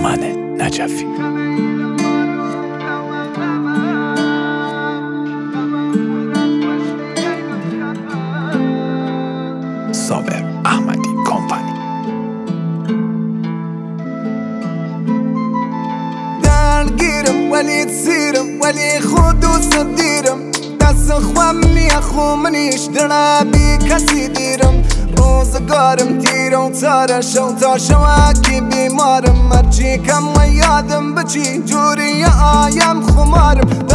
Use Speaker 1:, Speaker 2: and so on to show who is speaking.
Speaker 1: من نجفی. صابر احمدی کمپانی.
Speaker 2: درگیرم ولی تسیرم ولی خود دوست دیرم، دست خواه منی اخو منیش درنا بی کسی دیرم. روزگارم تیره و تاره شو تا شواکی بیمارم، مرچی کم و یادم بچی جوری آیم خمارم.